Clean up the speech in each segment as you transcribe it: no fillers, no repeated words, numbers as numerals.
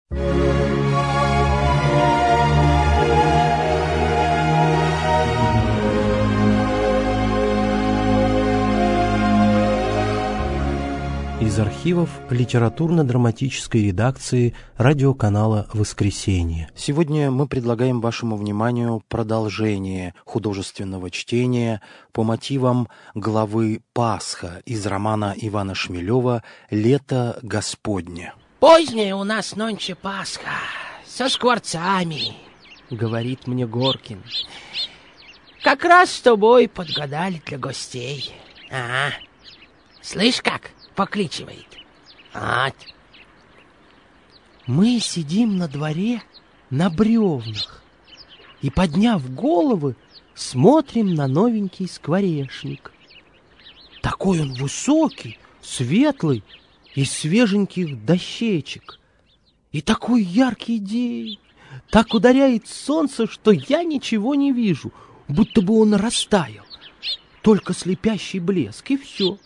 Из архивов литературно-драматической редакции радиоканала «Воскресенье». Сегодня мы предлагаем вашему вниманию продолжение художественного чтения по мотивам главы «Пасха» из романа Ивана Шмелева «Лето Господне». «Поздняя у нас нонче Пасха, со скворцами», — говорит мне Горкин. «Как раз с тобой подгадали для гостей. Ага. Слышь, как покличивает? Вот». Мы сидим на дворе на бревнах и, подняв головы, смотрим на новенький скворечник. Такой он высокий, светлый, из свеженьких дощечек. И такой яркий день, так ударяет солнце, что я ничего не вижу, будто бы он растаял. Только слепящий блеск, и все.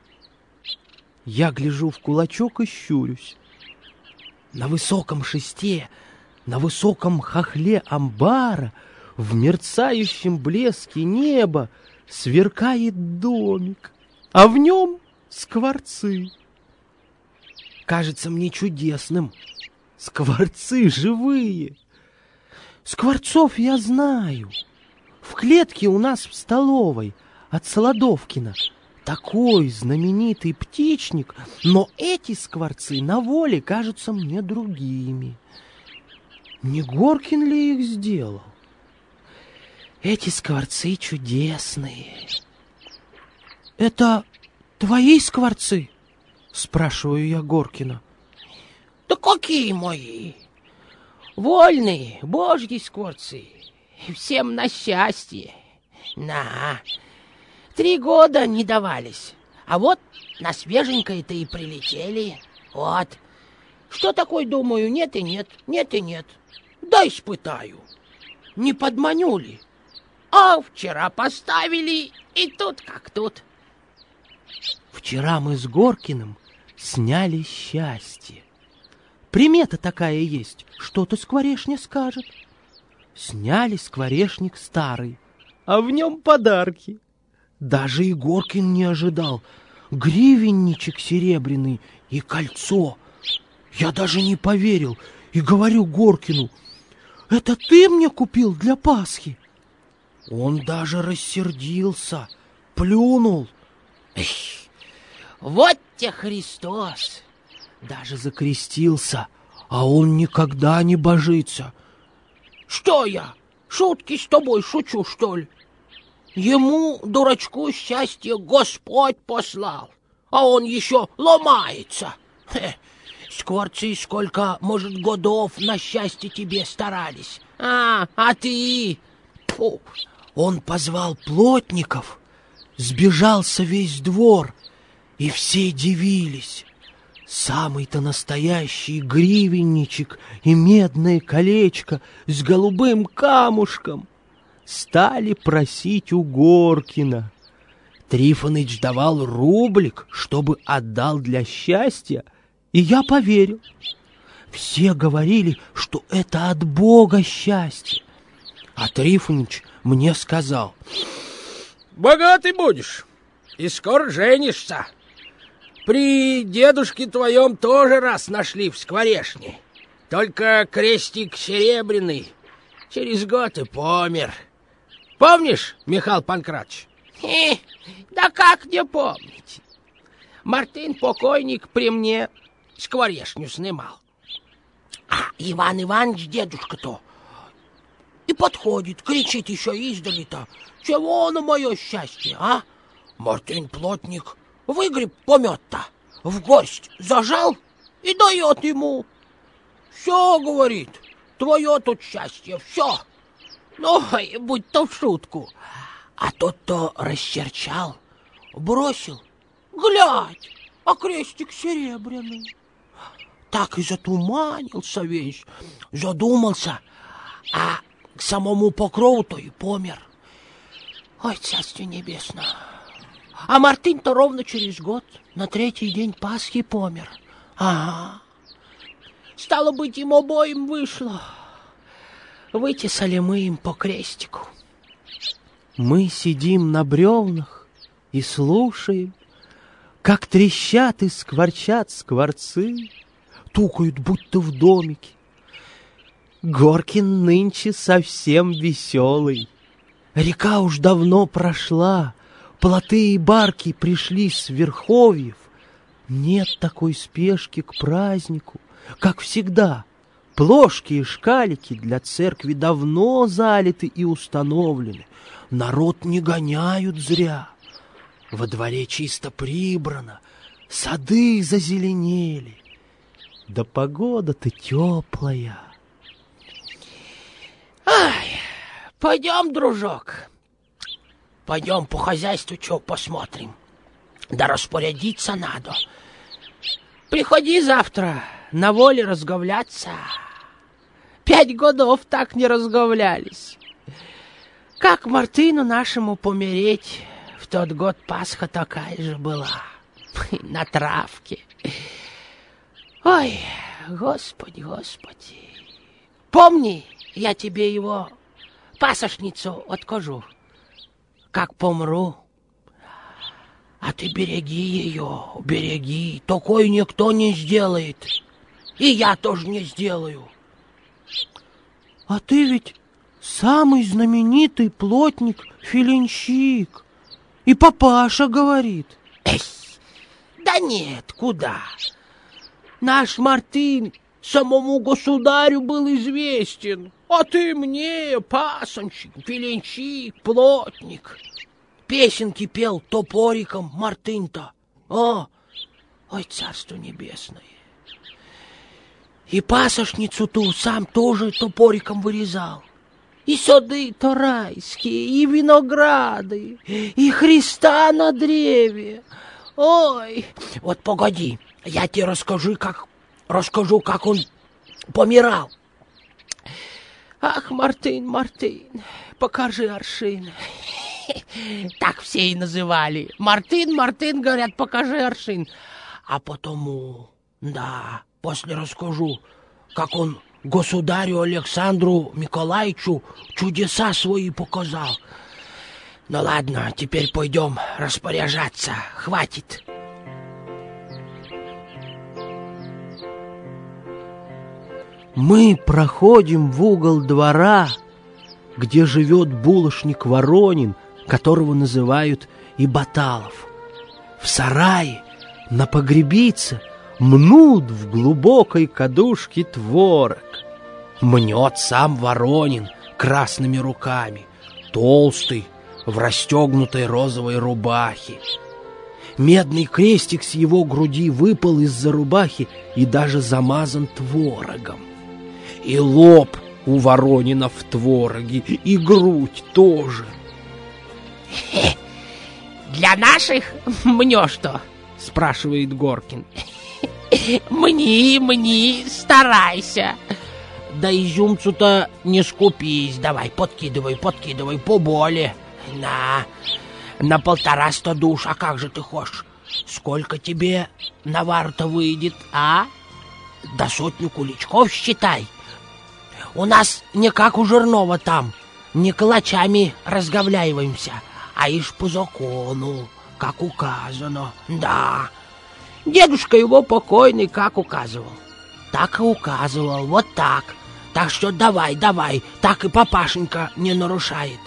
Я гляжу в кулачок и щурюсь. На высоком шесте, на высоком хохле амбара, в мерцающем блеске неба сверкает домик, а в нем скворцы. Кажется мне чудесным. Скворцы живые. Скворцов я знаю. В клетке у нас в столовой от Солодовкина такой знаменитый птичник, но эти скворцы на воле кажутся мне другими. Не Горкин ли их сделал? Эти скворцы чудесные. Это твои скворцы? Спрашиваю я Горкина. Да какие мои? Вольные, божьи скворцы. Всем на счастье. На. 3 года не давались. А вот на свеженькое-то и прилетели. Вот. Что такое, думаю, нет и нет, нет и нет. Да испытаю. Не подманю ли? А вчера поставили, и тут как тут. Вчера мы с Горкиным сняли счастье. Примета такая есть, что-то скворечня скажет. Сняли скворечник старый, а в нем подарки. Даже и Горкин не ожидал. Гривенничек серебряный и кольцо. Я даже не поверил и говорю Горкину: «Это ты мне купил для Пасхи?» Он даже рассердился, плюнул. Эх, вот те Христос! Даже закрестился, а он никогда не божится. Что я, шутки с тобой шучу, что ли? Ему, дурачку, счастье Господь послал, а он еще ломается. Скворцы сколько, может, годов на счастье тебе старались. А ты... Фу. Он позвал плотников, сбежался весь двор, и все дивились. Самый-то настоящий гривенничек и медное колечко с голубым камушком стали просить у Горкина. Трифоныч давал рублик, чтобы отдал для счастья, и я поверил. Все говорили, что это от Бога счастье. А Трифоныч мне сказал: «Богатый будешь и скоро женишься. При дедушке твоем тоже раз нашли в скворечне. Только крестик серебряный через год и помер. Помнишь, Михаил Панкратович?» Да как не помнить? Мартын покойник при мне скворечню снимал. А Иван Иванович, дедушка-то, и подходит, кричит еще издали-то: «Чего на мое счастье, а?» Мартын плотник выгреб помет-то, в горсть зажал и дает ему. «Все, — говорит, — твое тут счастье, все». Ну, будь то в шутку. А тот-то расчерчал, бросил. Глядь, а крестик серебряный. Так и затуманился весь, задумался, а к самому покрову-то и помер. Ой, царствие небесное. А Мартын-то ровно через год, на 3-й день Пасхи помер. Ага. Стало быть, им обоим вышло. Вытесали мы им по крестику. Мы сидим на бревнах и слушаем, как трещат и скворчат скворцы, тукают, будто в домике. Горкин нынче совсем веселый. Река уж давно прошла, плоты и барки пришли с верховьев. Нет такой спешки к празднику, как всегда. Плошки и шкалики для церкви давно залиты и установлены. Народ не гоняют зря. Во дворе чисто прибрано, сады зазеленели. Да погода-то теплая. Ай, пойдем, дружок, пойдем по хозяйству что посмотрим. Да распорядиться надо. Приходи завтра на воле разговляться. 5 годов так не разговлялись. Как Мартыну нашему помереть, в тот год Пасха такая же была. На травке. Ой, Господи, Господи. Помни, я тебе его пасошницу откажу. Как помру. А ты береги ее, береги. Такой никто не сделает. И я тоже не сделаю. А ты ведь самый знаменитый плотник-филинщик. И папаша говорит. Эй, да нет, куда? Наш Мартын самому государю был известен. А ты мне, пасынщик, филинщик, плотник. Песенки пел топориком Мартын-то. Ой, царство небесное. И пасошницу ту сам тоже топориком вырезал. И сады-то райские, и винограды, и Христа на древе. Ой, вот погоди, я тебе расскажу, как он помирал. Ах, Мартын, Мартын, покажи аршин. Так все и называли. Мартын, Мартын, говорят, покажи аршин. А потому, да, после расскажу, как он государю Александру Николаевичу чудеса свои показал. Ну ладно, теперь пойдем распоряжаться. Хватит. Мы проходим в угол двора, где живет булочник Воронин, которого называют и Баталов. В сарае на погребице мнут в глубокой кадушке творог. Мнет сам Воронин красными руками, толстый, в расстегнутой розовой рубахе. Медный крестик с его груди выпал из-за рубахи и даже замазан творогом. И лоб у Воронина в твороге, и грудь тоже. Для наших мне что? Спрашивает Горкин. Мни, старайся. Да изюмцу-то не скупись, давай, подкидывай, поболе. На 150 душ, а как же ты хочешь? Сколько тебе навару-то выйдет, а? Да 100 куличков считай. У нас не как у Жирнова там, не калачами разговляиваемся, а ишь по закону, как указано, да. Дедушка его покойный как указывал, так и указывал, вот так. Так что давай, так и папашенька не нарушает.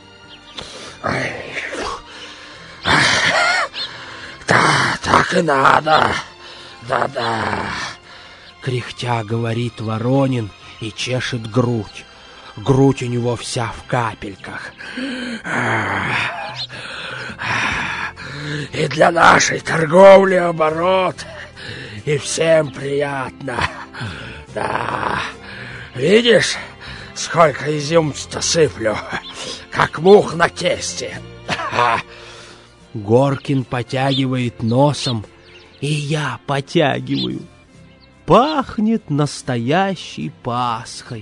Да, так и надо, да-да, кряхтя говорит Воронин и чешет грудь. Грудь у него вся в капельках. И для нашей торговли оборот, и всем приятно. Да, видишь, сколько изюмца сыплю, как мух на тесте. Горкин потягивает носом, и я потягиваю. Пахнет настоящей Пасхой.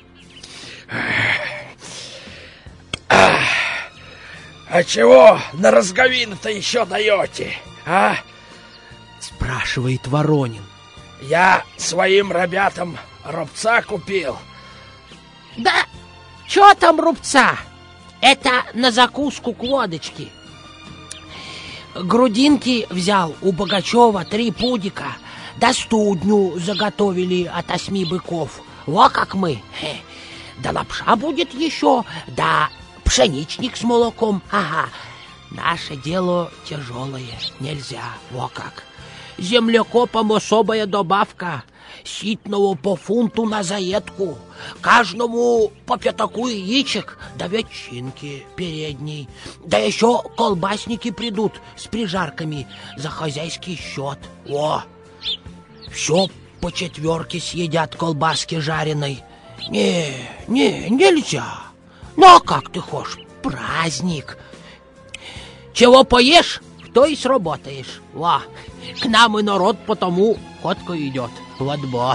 А чего на разговину-то еще даете, а? Спрашивает Воронин. Я своим ребятам рубца купил. Да чё там рубца? Это на закуску к водочке. Грудинки взял у Богачева 3 пудика, да студню заготовили от 8 быков. Во как мы. Да лапша будет еще, да пшеничник с молоком. Ага, наше дело тяжелое, нельзя, во как. Землекопам особая добавка. Ситного по фунту на заедку, каждому по 5 яичек, да ветчинки передней. Да еще колбасники придут с прижарками за хозяйский счет. О, все по 4 съедят колбаски жареной. Нельзя. Ну, а как ты хочешь, праздник. Чего поешь, то и сработаешь. Во, к нам и народ потому ходко идет в отбор.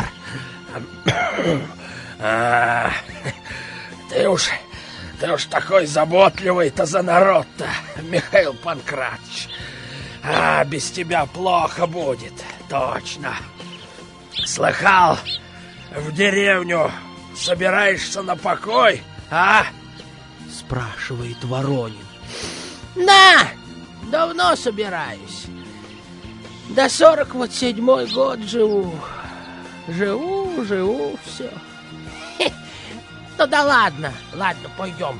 Ты уж такой заботливый-то за народ-то, Михаил Панкратыч. Без тебя плохо будет, точно. Слыхал, в деревню собираешься на покой, а? Спрашивает Воронин. Да, давно собираюсь. До 47-й год живу. Живу, все. Ну да ладно, пойдем.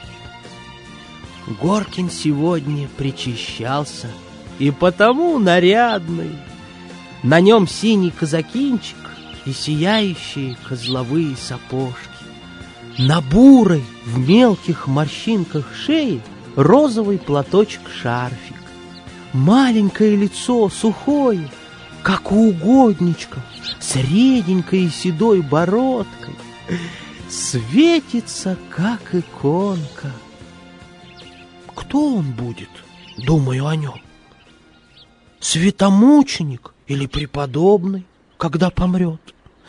Горкин сегодня причащался, и потому нарядный. На нем синий казакинчик и сияющие козловые сапожки. На бурой в мелких морщинках шеи розовый платочек-шарфик. Маленькое лицо сухое, как у угодничков, с реденькой и седой бородкой. Светится, как иконка. Кто он будет, думаю о нем? Святомученик или преподобный, когда помрет?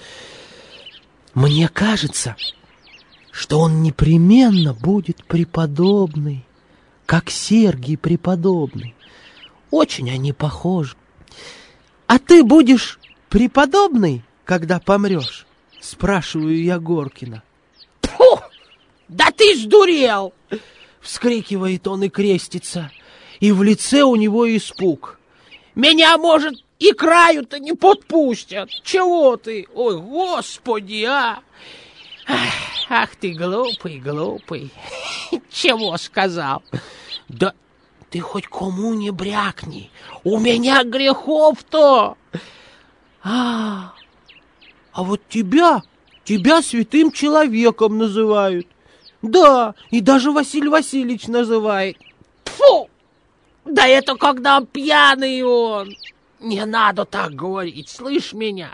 Мне кажется, что он непременно будет преподобный, как Сергий преподобный. Очень они похожи. А ты будешь преподобный, когда помрешь? Спрашиваю я Горкина. Фу! Да ты сдурел! Вскрикивает он и крестится, и в лице у него испуг. Меня, может, и краю-то не подпустят. Чего ты? Ой, господи, а! Ах ты глупый. Чего сказал? Да ты хоть кому не брякни, у меня грехов-то. А вот тебя святым человеком называют. Да, и даже Василий Васильевич называет. Фу! Да это когда пьяный он. Не надо так говорить, слышь меня?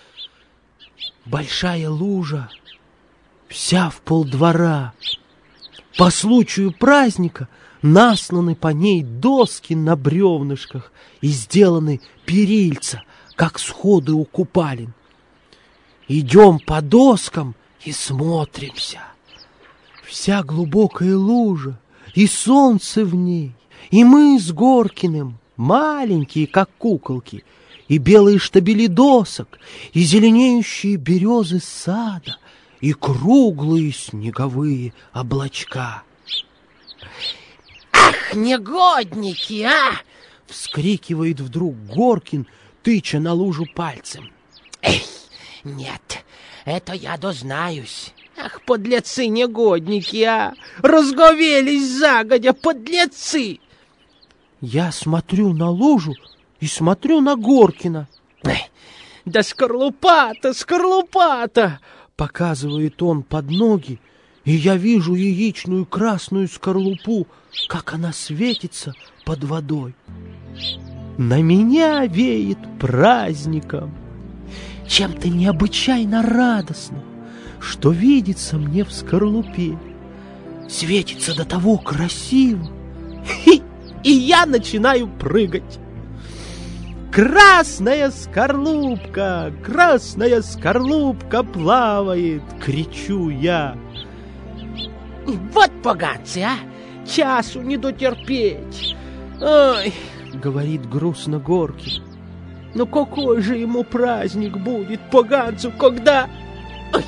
Большая лужа, вся в полдвора. По случаю праздника насланы по ней доски на бревнышках и сделаны перильца, как сходы у купалин. Идем по доскам и смотримся. Вся глубокая лужа, и солнце в ней, и мы с Горкиным, маленькие, как куколки, и белые штабели досок, и зеленеющие березы сада, и круглые снеговые облачка. Ах, негодники, а! Вскрикивает вдруг Горкин, тыча на лужу пальцем. Эй, нет, это я дознаюсь. Ах, подлецы негодники, а! Разговелись загодя, подлецы! Я смотрю на лужу и смотрю на Горкина. Да скорлупа-то! Показывает он под ноги, и я вижу яичную красную скорлупу, как она светится под водой. На меня веет праздником, чем-то необычайно радостным, что видится мне в скорлупе. Светится до того красиво, и я начинаю прыгать. «Красная скорлупка! Красная скорлупка плавает!» — кричу я. Вот поганцы, а! Часу не дотерпеть! Ой! — говорит грустно Горкин. Ну какой же ему праздник будет, поганцу, когда... Ой.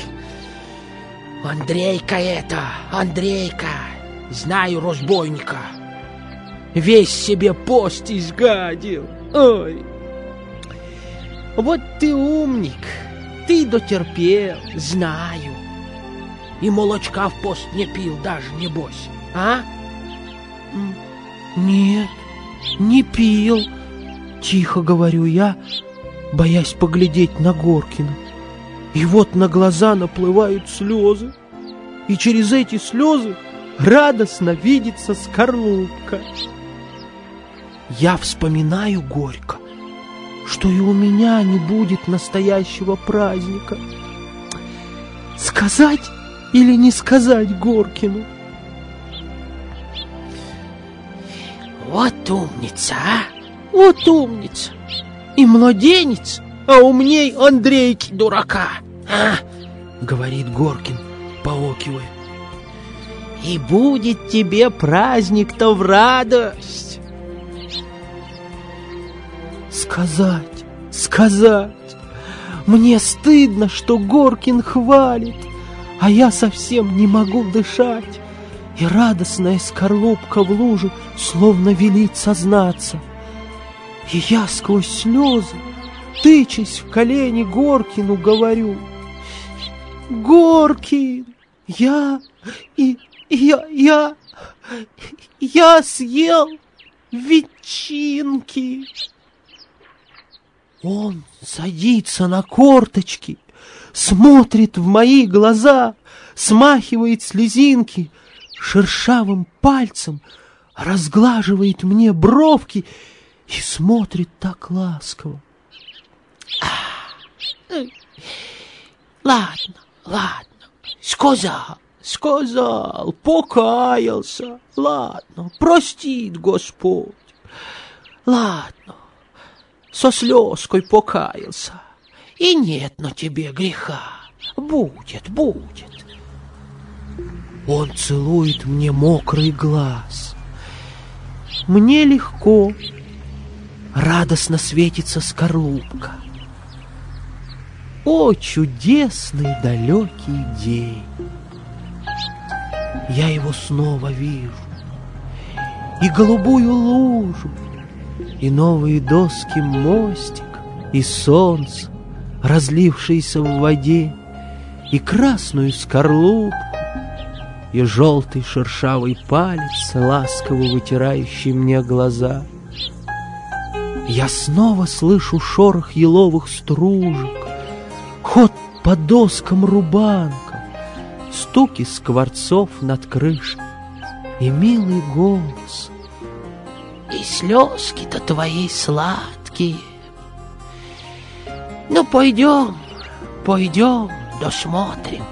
Андрейка это, Андрейка, знаю разбойника. Весь себе пост изгадил. Ой, вот ты умник, ты дотерпел. Знаю. И молочка в пост не пил даже, небось, а? Нет, не пил, тихо говорю я, боясь поглядеть на Горкина. И вот на глаза наплывают слезы, и через эти слезы радостно видится скорлупка. Я вспоминаю горько, что и у меня не будет настоящего праздника. Сказать или не сказать Горкину? Вот умница, а? Вот умница и младенец, а умней Андрейки дурака, а? Говорит Горкин, поокивая. И будет тебе праздник-то в радость. Сказать. Мне стыдно, что Горкин хвалит, а я совсем не могу дышать. И радостная скорлупка в луже словно велит сознаться. И я сквозь слезы, тычась в колени Горкину, говорю: Горкин, я съел ветчинки. Он садится на корточки, смотрит в мои глаза, смахивает слезинки, шершавым пальцем разглаживает мне бровки и смотрит так ласково. Ладно, сказал, покаялся, ладно, простит Господь, ладно, со слезкой покаялся, и нет на тебе греха, будет. Он целует мне мокрый глаз. Мне легко, радостно светится скорлупка. О, чудесный далекий день! Я его снова вижу, и голубую лужу, и новые доски мостика, и солнце, разлившееся в воде, и красную скорлупку, и желтый шершавый палец, ласково вытирающий мне глаза. Я снова слышу шорох еловых стружек, ход по доскам рубанкам, стуки скворцов над крышей и милый голос. И слезки-то твои сладкие. Ну, пойдем, досмотрим.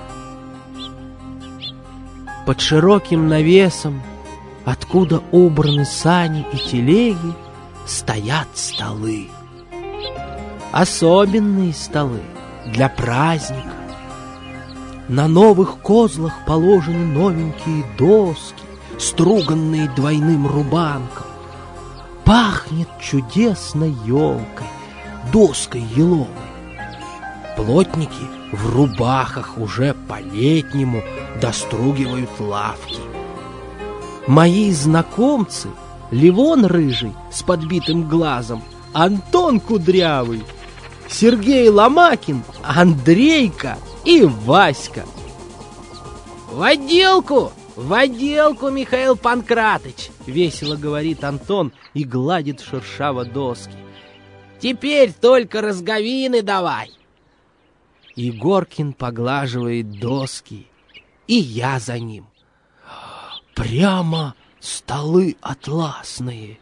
Под широким навесом, откуда убраны сани и телеги, стоят столы. Особенные столы для праздника. На новых козлах положены новенькие доски, струганные двойным рубанком. Пахнет чудесной елкой, доской еловой. Плотники в рубахах уже по-летнему достругивают лавки. Мои знакомцы — Левон рыжий с подбитым глазом, Антон кудрявый, Сергей Ломакин, Андрейка и Васька. В отделку, Михаил Панкратыч, весело говорит Антон и гладит шершаво доски. Теперь только розговины давай. И Горкин поглаживает доски, и я за ним. Прямо столы атласные.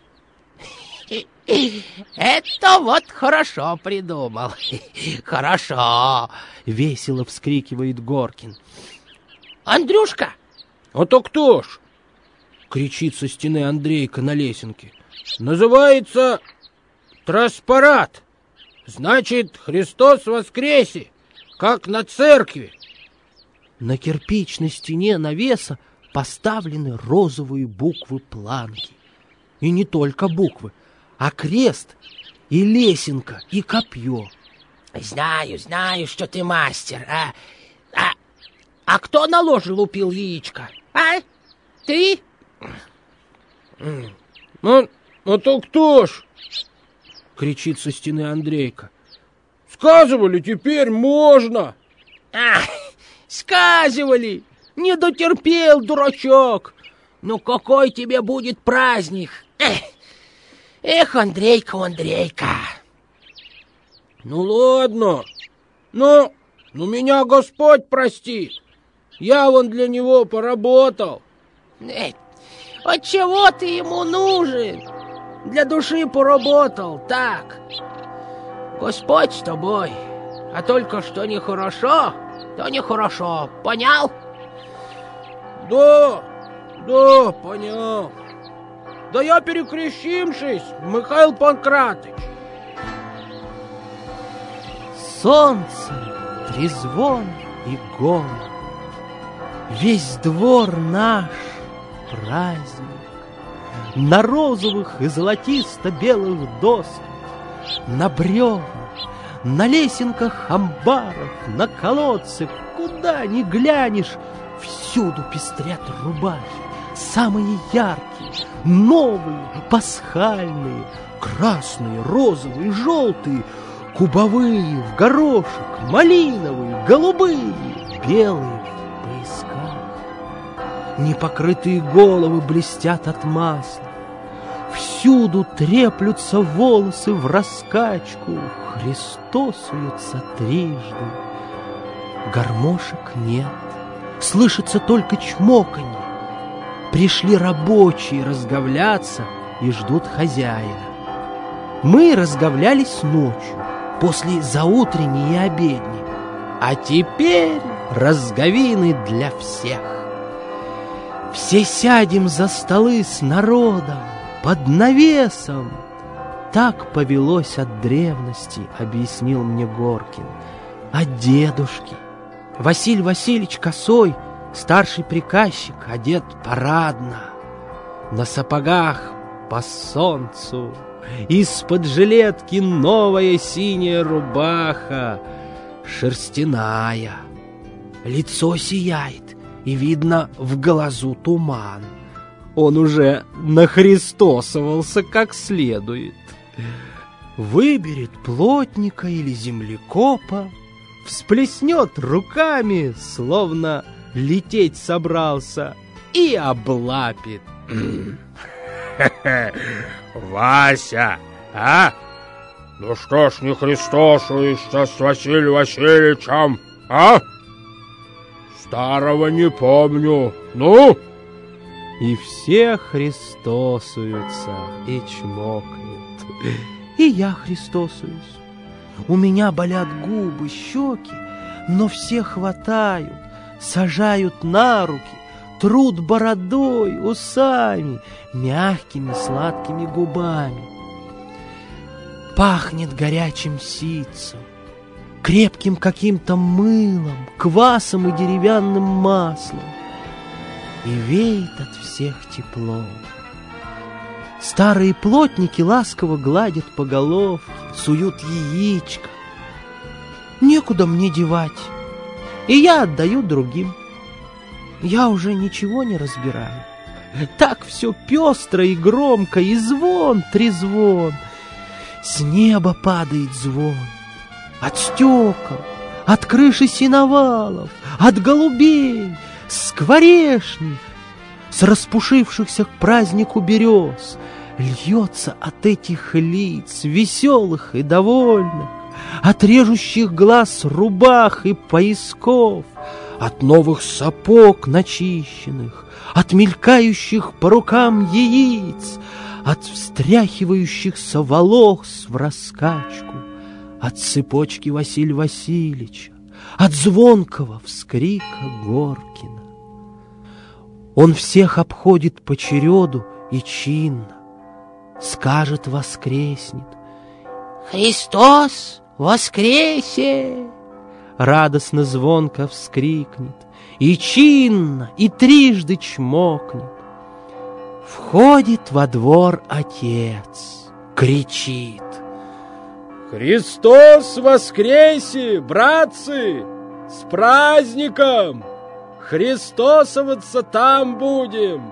Это вот хорошо придумал. Хорошо, весело вскрикивает Горкин. Андрюшка! А то кто ж? Кричит со стены Андрейка на лесенке. Называется транспарат. Значит, Христос воскресе, как на церкви. На кирпичной стене навеса поставлены розовые буквы планки. И не только буквы, а крест и лесенка, и копье. Знаю, что ты мастер. А кто на ложе лупил яичко? А? Ты? Ну то кто ж? Кричит со стены Андрейка. Сказывали, теперь можно. Сказывали. Не дотерпел, дурачок. Ну какой тебе будет праздник? Эх, Андрейка. Ну ладно. Ну меня Господь простит. Я вон для него поработал. Отчего ты ему нужен? Для души поработал, так. Господь с тобой. А только что нехорошо, то нехорошо. Понял? Да, понял. Да я перекрещимшись, Михаил Панкратыч. Солнце, трезвон и гомон. Весь двор наш праздник. На розовых и золотисто-белых досках, на бревнах, на лесенках амбаров, на колодцах, куда ни глянешь, всюду пестрят рубахи, самые яркие, новые, пасхальные, красные, розовые, желтые, кубовые, в горошек, малиновые, голубые, белые в поясках. Непокрытые головы блестят от масла, всюду треплются волосы в раскачку, христосуются трижды. Гармошек нет, слышится только чмоканье. Пришли рабочие разговляться и ждут хозяина. Мы разговлялись ночью, после заутренней и обедни, а теперь разговины для всех. Все сядем за столы с народом, под навесом. Так повелось от древности, объяснил мне Горкин. От дедушки. Василий Васильевич Косой, старший приказчик, одет парадно. На сапогах по солнцу. Из-под жилетки новая синяя рубаха, шерстяная. Лицо сияет, и видно в глазу туман. Он уже нахристосовался как следует. Выберет плотника или землекопа, всплеснет руками, словно лететь собрался, и облапит. Вася, а? Ну что ж не христосуешься с Василием Васильевичем, а? Старого не помню. Ну? И все христосуются и чмокают. И я христосуюсь. У меня болят губы, щеки, но все хватают, сажают на руки, трут бородой, усами, мягкими сладкими губами. Пахнет горячим ситцем, крепким каким-то мылом, квасом и деревянным маслом. И веет от всех тепло. Старые плотники ласково гладят по головке, суют яичко. Некуда мне девать, и я отдаю другим. Я уже ничего не разбираю. Так все пестро и громко, и звон, трезвон. С неба падает звон. От стекол, от крыши сеновалов, от голубей, скворечник, с распушившихся к празднику берез. Льется от этих лиц, веселых и довольных, от режущих глаз рубах и поясков, от новых сапог начищенных, от мелькающих по рукам яиц, от встряхивающихся волос в раскачку, от цепочки Василия Васильевича, от звонкого вскрика Горкина. Он всех обходит по череду и чинно, скажет, воскреснет. «Христос воскресе!» Радостно звонко вскрикнет, и чинно, и трижды чмокнет. Входит во двор отец, кричит: Христос воскресе, братцы! С праздником! Христосоваться там будем!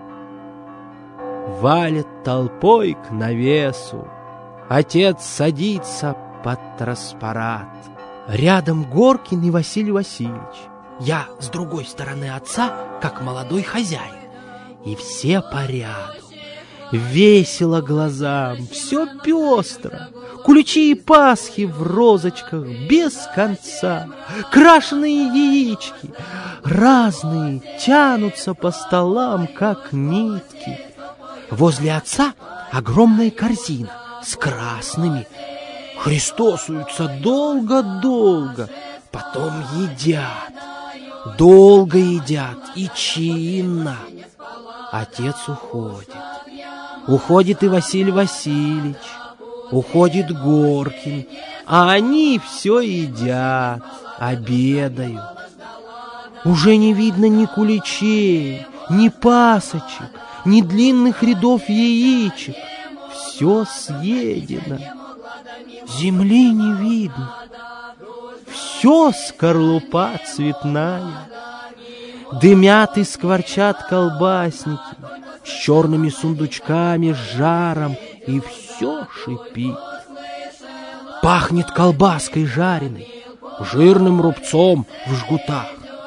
Валят толпой к навесу. Отец садится под транспарат. Рядом Горкин и Василий Васильевич. Я с другой стороны отца, как молодой хозяин. И все по ряду. Весело глазам, все пестро. Куличи и пасхи в розочках без конца. Крашеные яички разные тянутся по столам, как нитки. Возле отца огромная корзина с красными. Христосуются долго-долго, потом едят. Долго едят и чинно. Отец уходит. Уходит и Василий Васильевич. Уходит Горкин. А они все едят, обедают. Уже не видно ни куличей, ни пасочек, ни длинных рядов яичек. Все съедено. Земли не видно. Все скорлупа цветная. Дымят и скворчат колбасники с черными сундучками, с жаром, и все шипит. Пахнет колбаской жареной, жирным рубцом в жгутах.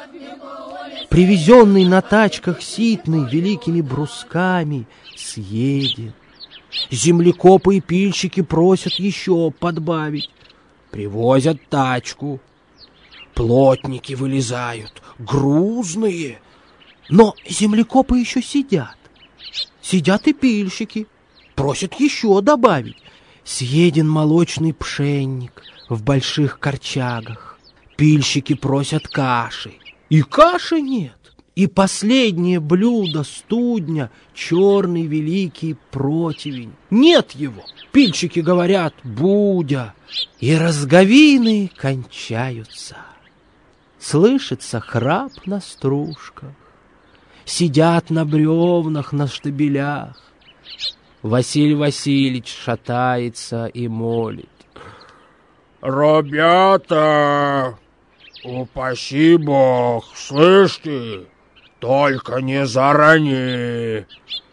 Привезенный на тачках ситный великими брусками съеден. Землекопы и пильщики просят еще подбавить. Привозят тачку. Плотники вылезают, грузные. Но землекопы еще сидят. Сидят и пильщики. Просят еще добавить. Съеден молочный пшенник в больших корчагах. Пильщики просят каши. И каши нет. И последнее блюдо студня — черный великий противень. Нет его. Пильщики говорят: будя. И разговины кончаются. Слышится храп на стружках. Сидят на бревнах, на штабелях. Василий Васильевич шатается и молит: «Ребята, упаси Бог, слышите? Только не зарани!»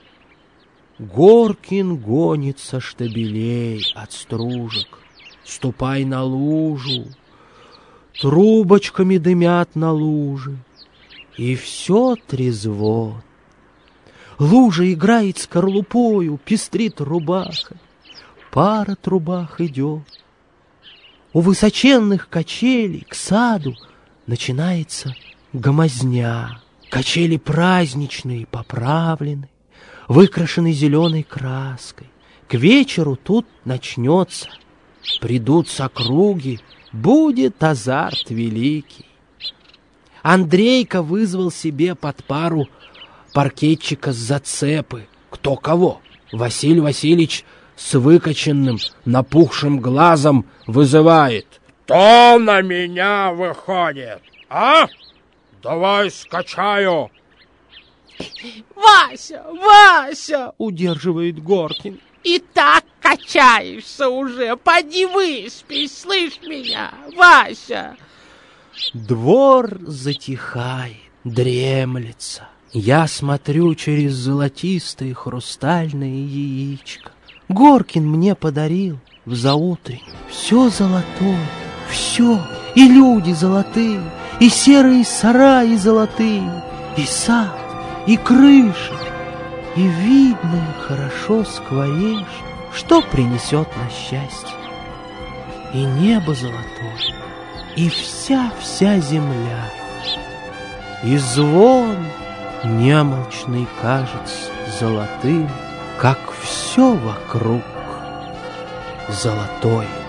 Горкин гонит со штабелей от стружек. Ступай на лужу. Трубочками дымят на луже. И все трезвон. Лужа играет скорлупою, пестрит рубаха. Пар от рубах идет. У высоченных качелей к саду начинается гомозня. Качели праздничные, поправлены, выкрашены зеленой краской. К вечеру тут начнется. Придут с округи, будет азарт великий. Андрейка вызвал себе под пару паркетчика с зацепы. Кто кого? Василий Васильевич с выкоченным, напухшим глазом вызывает: «Кто на меня выходит, а? Давай скачаю!» «Вася, Вася!» — удерживает Горкин. «И так качаешься уже, поди выспись, слышь меня, Вася!» Двор затихает, дремлется. Я смотрю через золотистое хрустальное яичко. Горкин мне подарил в заутренне. Все золотое, все, и люди золотые, и серые сараи золотые, и сад, и крыша, и видно им хорошо скворечь, что принесет на счастье. И небо золотое, и вся земля, и звон немолчный кажется золотым, как все вокруг золотое.